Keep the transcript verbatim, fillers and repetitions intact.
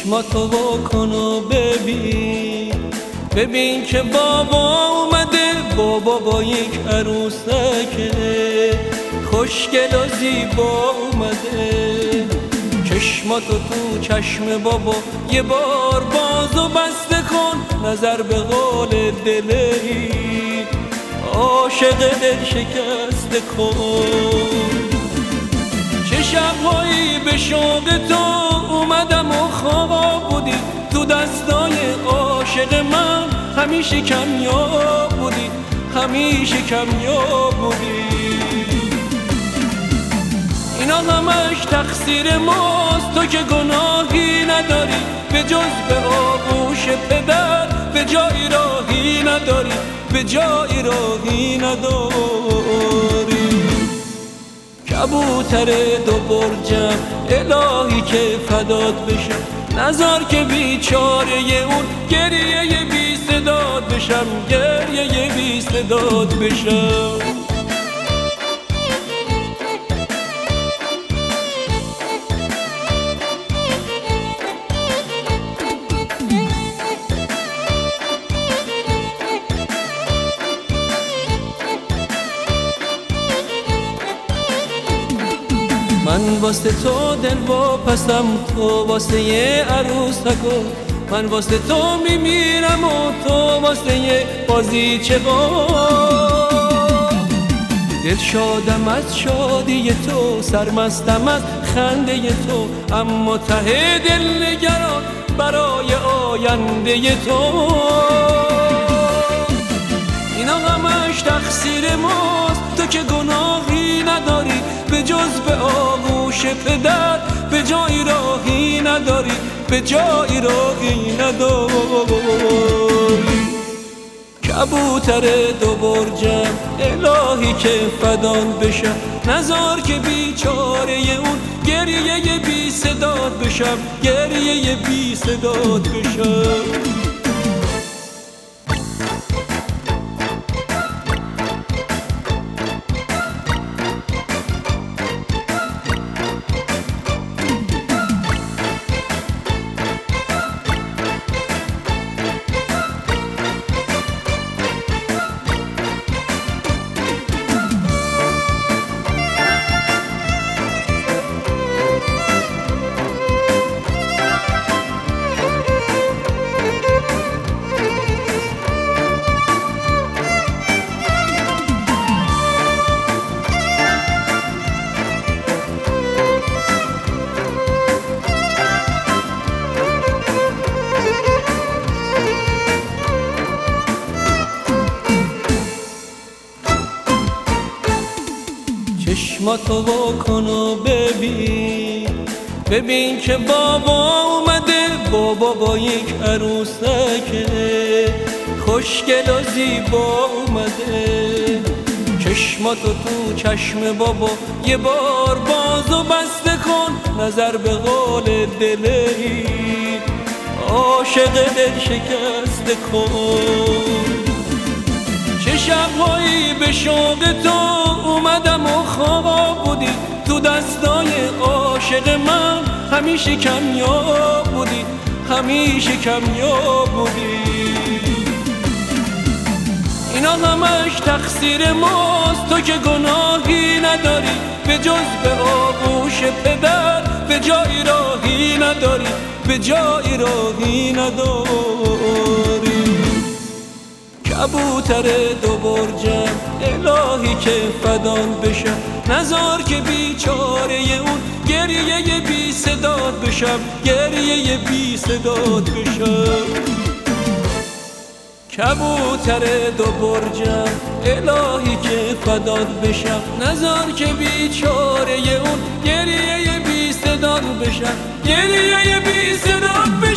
چشماتو بکن و ببین، ببین که بابا اومده، بابا با یک عروسکه خوشگل و زیبا اومده. چشماتو تو چشم بابا یه بار باز و بسته کن، نظر به قول دلی عاشق دل شکسته کن. چه شبهایی به شوق تو اومدم و خواب بودی، تو دستای عاشق من همیشه کمیاب بودی، همیشه کمیاب بودی. اینا همش تقصیر ماست، تو که گناهی نداری به جز به آغوش پدر، به جایی راهی نداری، به جایی راهی نداری. کبوتر دو برجم الهی که فدات بشم، نذار که بیچاره اون گریه بی صدات بشم، گریه بی صدات بشم. من واسه تو دل واپسم، تو واسه یه عروسکو، من واسه تو میمیرم و تو واسه یه بازیچه دل شادم از شادی تو، سرمستم از خنده تو، اما ته دل نگران برای آینده تو. اینا همش تقصیر ماست، تو که گناهی نداری به جز به آغوش پدر، به جایی راهی نداری، به جایی راهی نداری. کبوتر دو برجم الهی که فدان بشم، نذار که بیچاره اون گریه بی صدات بشم، گریه بی صدات بشم. چشماتو بکن و ببین، ببین که بابا اومده، بابا با یک عروسکه خوشگل و زیبا اومده. چشماتو تو چشم بابا یه بار باز و بسته کن، نظر به قول دلی عاشق دل شکسته کن. چه شبهایی به شوق تو اومدم و خواب بودی، تو دستای عاشق من همیشه کمیاب بودی، همیشه کمیاب بودی. اینا همش تقصیر ماست، تو که گناهی نداری به جز به آغوش پدر، به جایی راهی نداری، به جایی راهی نداری. کبوتر دو برجم الهی که فدان بشم، نذار که بیچاره اون گریه بی صدات بشم، گریه بی صدات بشم. کبوتر دو برجم الهی که فدان بشم، نذار که بیچاره اون گریه بی صدات بشم، گریه بی صدات بشم.